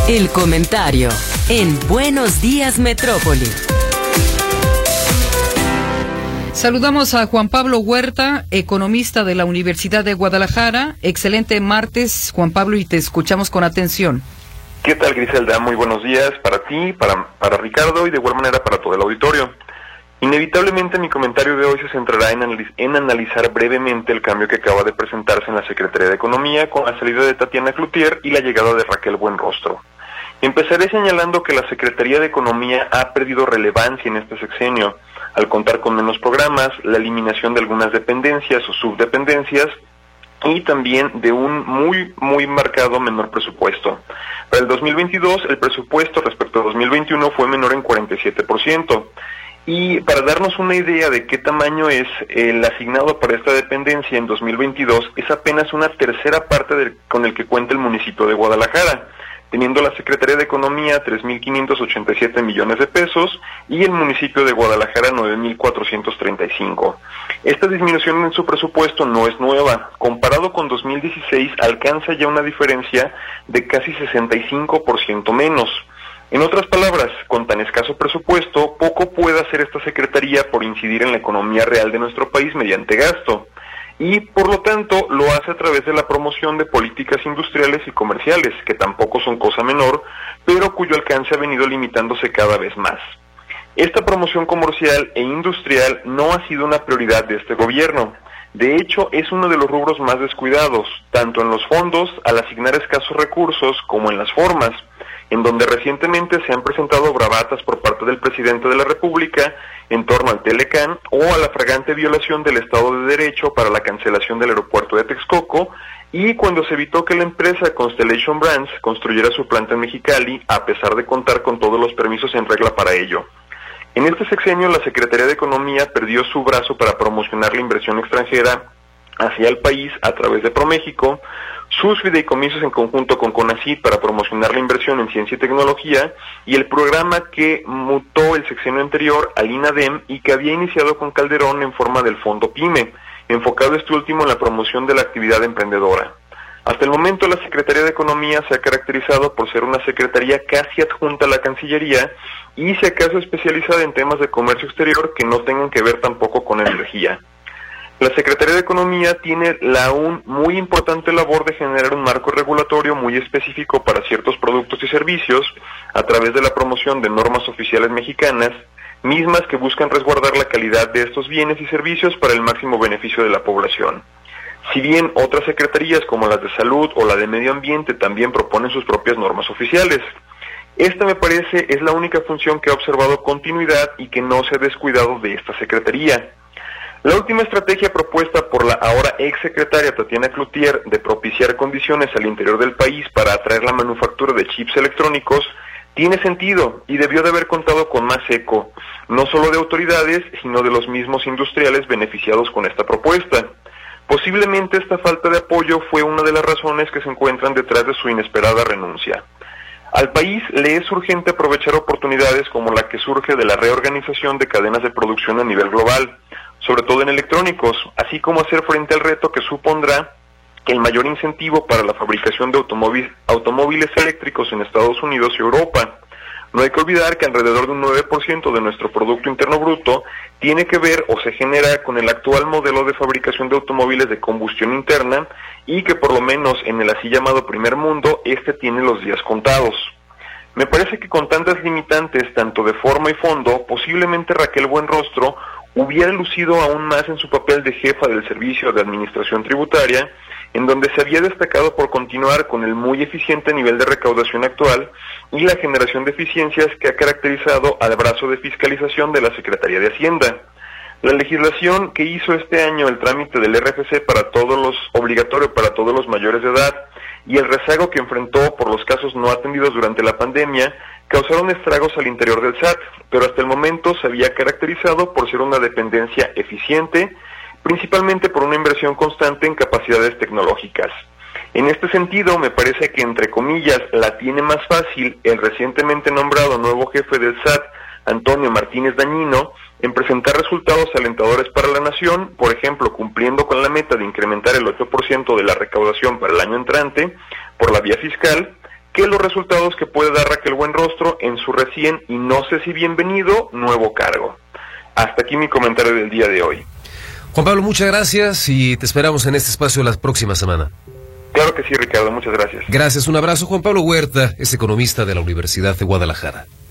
El comentario en Buenos Días Metrópoli. Saludamos a Juan Pablo Huerta, economista de la Universidad de Guadalajara. Excelente martes, Juan Pablo, y te escuchamos con atención. ¿Qué tal, Griselda? Muy buenos días para ti, para Ricardo y de igual manera para todo el auditorio. Inevitablemente mi comentario de hoy se centrará en analizar brevemente el cambio que acaba de presentarse en la Secretaría de Economía con la salida de Tatiana Cloutier y la llegada de Raquel Buenrostro. Empezaré señalando que la Secretaría de Economía ha perdido relevancia en este sexenio, al contar con menos programas, la eliminación de algunas dependencias o subdependencias y también de un muy marcado menor presupuesto. Para el 2022, el presupuesto respecto a 2021 fue menor en 47%. Y para darnos una idea de qué tamaño es el asignado para esta dependencia en 2022, es apenas una tercera parte con el que cuenta el municipio de Guadalajara, teniendo la Secretaría de Economía 3.587 millones de pesos y el municipio de Guadalajara 9.435. Esta disminución en su presupuesto no es nueva. Comparado con 2016, alcanza ya una diferencia de casi 65% menos. En otras palabras, con tan escaso presupuesto, poco puede hacer esta secretaría por incidir en la economía real de nuestro país mediante gasto, y por lo tanto lo hace a través de la promoción de políticas industriales y comerciales, que tampoco son cosa menor, pero cuyo alcance ha venido limitándose cada vez más. Esta promoción comercial e industrial no ha sido una prioridad de este gobierno. De hecho, es uno de los rubros más descuidados, tanto en los fondos, al asignar escasos recursos, como en las formas, en donde recientemente se han presentado bravatas por parte del presidente de la República en torno al Telecán o a la flagrante violación del Estado de Derecho para la cancelación del aeropuerto de Texcoco, y cuando se evitó que la empresa Constellation Brands construyera su planta en Mexicali, a pesar de contar con todos los permisos en regla para ello. En este sexenio, la Secretaría de Economía perdió su brazo para promocionar la inversión extranjera hacia el país a través de ProMéxico, sus fideicomisos en conjunto con CONACYT para promocionar la inversión en ciencia y tecnología, y el programa que mutó el sexenio anterior al INADEM y que había iniciado con Calderón en forma del Fondo PYME, enfocado este último en la promoción de la actividad emprendedora. Hasta el momento, la Secretaría de Economía se ha caracterizado por ser una secretaría casi adjunta a la Cancillería y, si acaso, especializada en temas de comercio exterior que no tengan que ver tampoco con energía. La Secretaría de Economía tiene la aún muy importante labor de generar un marco regulatorio muy específico para ciertos productos y servicios a través de la promoción de normas oficiales mexicanas, mismas que buscan resguardar la calidad de estos bienes y servicios para el máximo beneficio de la población. Si bien otras secretarías como las de Salud o la de Medio Ambiente también proponen sus propias normas oficiales. Esta, me parece, es la única función que ha observado continuidad y que no se ha descuidado de esta secretaría. La última estrategia propuesta por la ahora exsecretaria Tatiana Cloutier de propiciar condiciones al interior del país para atraer la manufactura de chips electrónicos tiene sentido y debió de haber contado con más eco, no solo de autoridades, sino de los mismos industriales beneficiados con esta propuesta. Posiblemente esta falta de apoyo fue una de las razones que se encuentran detrás de su inesperada renuncia. Al país le es urgente aprovechar oportunidades como la que surge de la reorganización de cadenas de producción a nivel global, sobre todo en electrónicos, así como hacer frente al reto que supondrá el mayor incentivo para la fabricación de automóviles eléctricos en Estados Unidos y Europa. No hay que olvidar que alrededor de un 9% de nuestro Producto Interno Bruto tiene que ver o se genera con el actual modelo de fabricación de automóviles de combustión interna, y que por lo menos en el así llamado primer mundo, este tiene los días contados. Me parece que con tantas limitantes, tanto de forma y fondo, posiblemente Raquel Buenrostro hubiera lucido aún más en su papel de jefa del Servicio de Administración Tributaria, en donde se había destacado por continuar con el muy eficiente nivel de recaudación actual y la generación de eficiencias que ha caracterizado al brazo de fiscalización de la Secretaría de Hacienda. La legislación que hizo este año el trámite del RFC obligatorio para todos los mayores de edad, y el rezago que enfrentó por los casos no atendidos durante la pandemia, causaron estragos al interior del SAT, pero hasta el momento se había caracterizado por ser una dependencia eficiente, principalmente por una inversión constante en capacidades tecnológicas. En este sentido, me parece que, entre comillas, la tiene más fácil el recientemente nombrado nuevo jefe del SAT, Antonio Martínez Dañino, en presentar resultados alentadores para la nación, por ejemplo, cumpliendo con la meta de incrementar el 8% de la recaudación para el año entrante por la vía fiscal, que los resultados que puede dar Raquel Buenrostro en su recién, y no sé si bienvenido, nuevo cargo. Hasta aquí mi comentario del día de hoy. Juan Pablo, muchas gracias y te esperamos en este espacio la próxima semana. Claro que sí, Ricardo, muchas gracias. Gracias, un abrazo. Juan Pablo Huerta es economista de la Universidad de Guadalajara.